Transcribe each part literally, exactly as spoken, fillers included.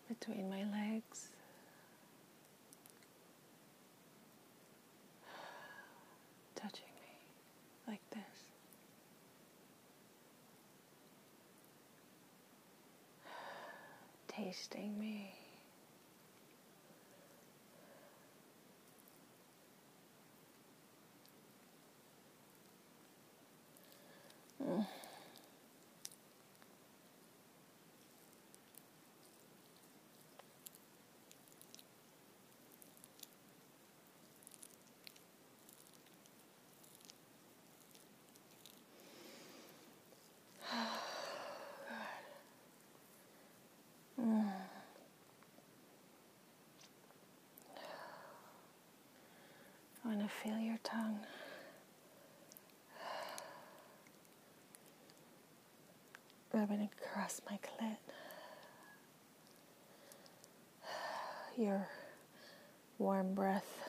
between my legs. Touching me like this. Tasting me. Mm. Mm. I want to feel your tongue. Rubbing across my clit. Your warm breath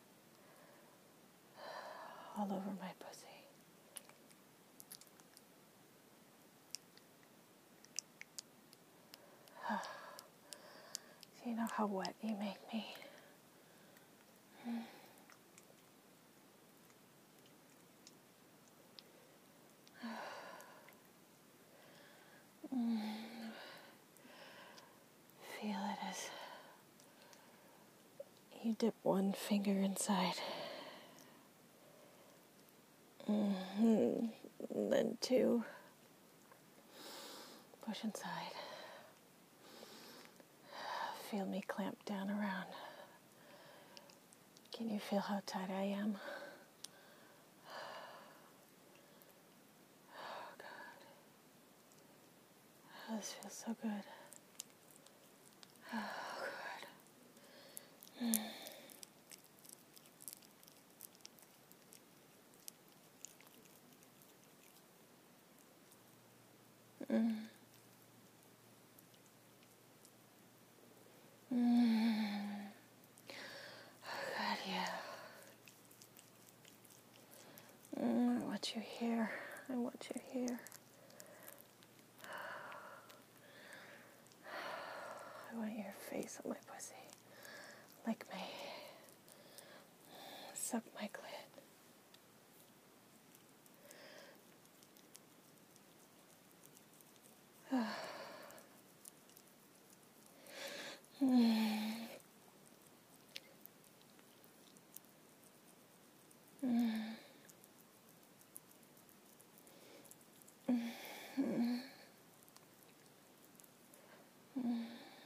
all over my pussy. So you know how wet you make me. Mm. Mm. Feel it as you dip one finger inside. Mm-hmm. And then two. Push inside. Feel me clamp down around. Can you feel how tight I am? Oh, God. Oh, this feels so good. Oh, God. Mm. Mm. Mm. Oh, God, yeah. Mm, I want you here. I want you here. I want your face on my pussy. Lick me. Suck my clit. Mm. Mm. Mm. Mm.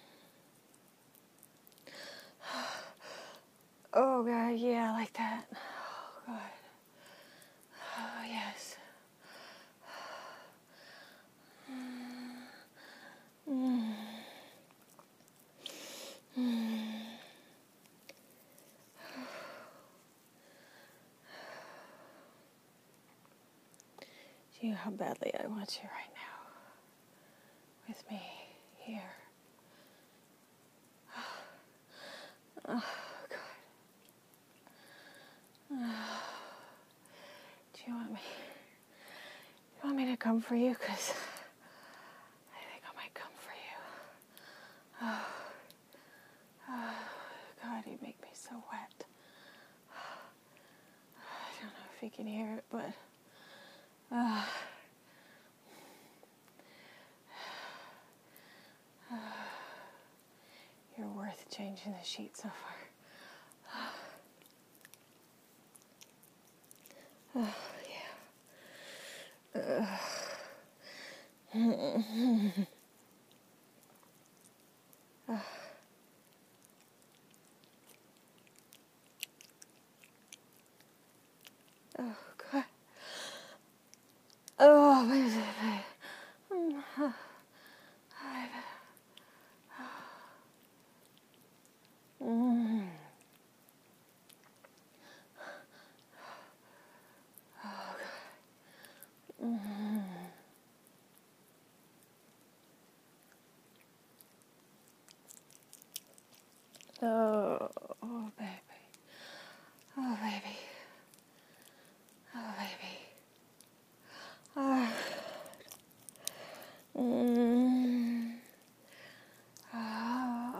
Oh, God, yeah, like that. Oh, God. Oh, yes. Mm. Mm. Do you know how badly I want you right now? With me here. Oh, God. Oh. Do you want me? You want me to come for you? Because I think I might come for you. Oh. Oh, God, you make me so wet. I don't know if you can hear it, but uh, uh, you're worth changing the sheet so far. Oh, yeah. Uh. uh. Oh, God. Oh, baby. Mm. Oh, God. Mm. Oh, oh, baby. Oh, baby. Oh, baby. Oh. Mm. Oh.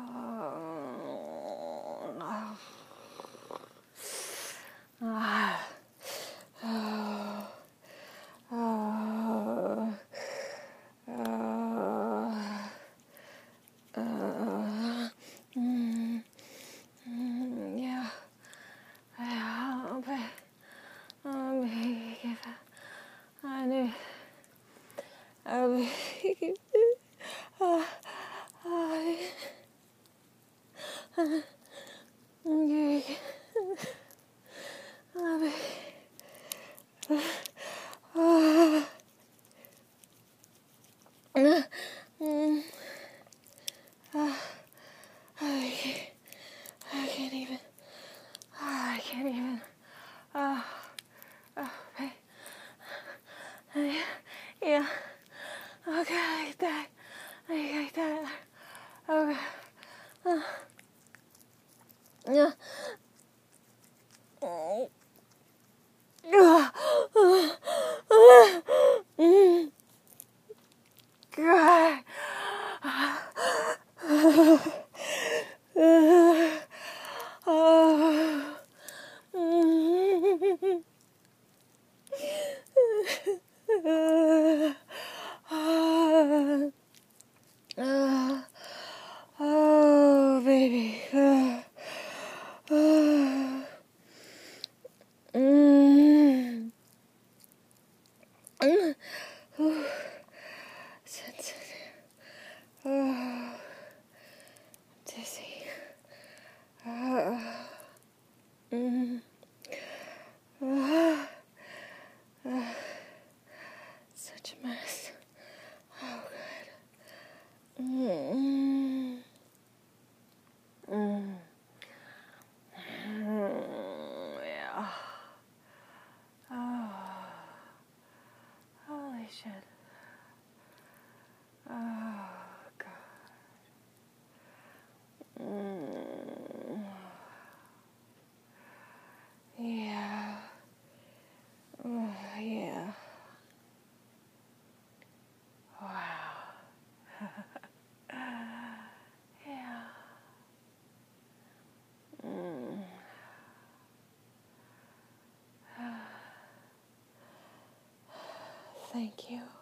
Uh, uh, okay. Love it. Uh, uh, mm, uh, I can't, I can't even. Oh, I can't even. Oh, oh, okay. Yeah. Okay, like that. Like that. Okay. Uh, yeah. Oh. God. Oh, baby. Mm. Mm. Sensitive. Oh, dizzy. Oh. Mm. Oh. Oh. Such a mess. Oh, God. Mm. Mm. Mm. Yeah. Oh. Holy shit. Oh, God. Mm. Yeah. Oh, yeah. Wow. Yeah. Mm. Thank you.